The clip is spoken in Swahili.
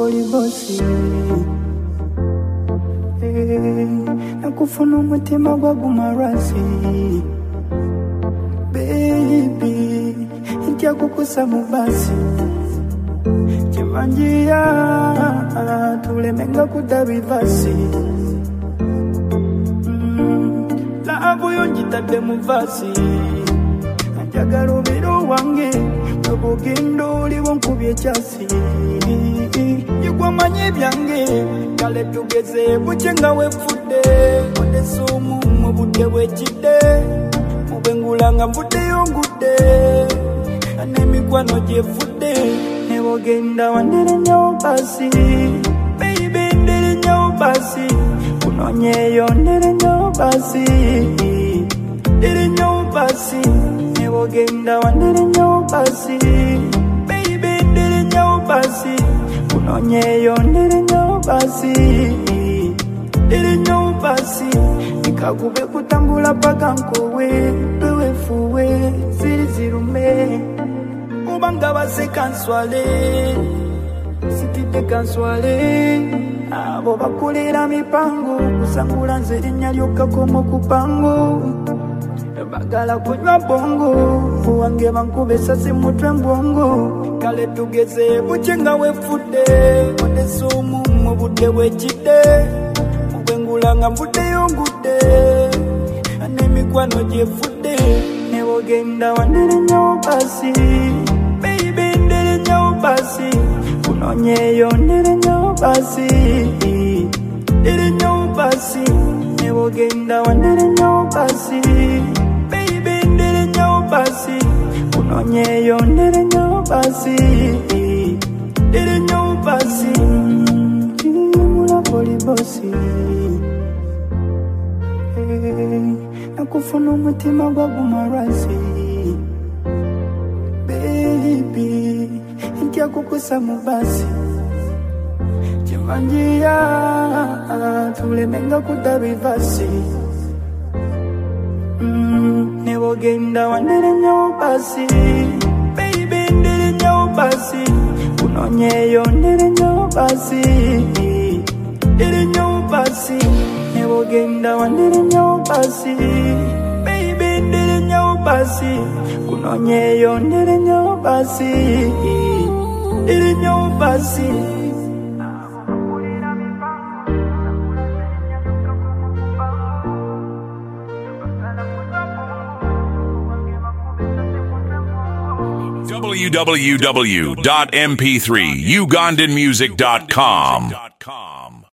poli bosi nakufuna umutima gwagumarazi baby intya kukusa mubasi chimanjia tulemenga kudabivasi laavu yonjitadde muvasi njagala obeera wange obugendo oliwo nkubye ekyasi yegwamanyi byange kale tugeze bukye nga wefudde onesuumu mu budde bwekidde mubengulanga nvuddeyo ngudde n'emikwano gyefudde nebogenda wanderenyawo basi baby nderenyawo basi kunonyeyo nderenyawo basi nderenyawo basi nebogenda wanderenyawo basi baby nderenyawo basi kunonyeyo nderenyawo basi nderenyawo basi nikagube kutambula paka nkowe wewefuwe ziri zirume kubanga baseka nswale sitidde kanswale abo bakolera mipango kusangula nze erinnya lyokkakomo ku pango bagala kunywa bongo wange bankube esasi mutwe mbwongo kale tugeze bukye nga wefudde onesuumu mu budde bwekidde mubwengulanga nvuddeyo ngudde n'emikwano gyefudde nebogenda wanderenyawo basi baby nderenyawo basi kunonyeyo nderenyawo basi nderenyawo basi nebogenda wanderenyawo basi baby nderenyawo basi kunonyeyo nderenyawo basi nderenyawo basi mulapoli bosi nakufuna umutima gwagumarazi baby intya kukusa mubasi chimanjia tulemenga kudabivasi nebogenda wanderenyawo basi baby nderenyawo basi kunonyeyo nderenyawo basi nderenyawo basi nebogenda wanderenyawo basi baby nderenyawo basi kunonyeyo nderenyawo basi nderenyawo basi www.mp3ugandanmusic.com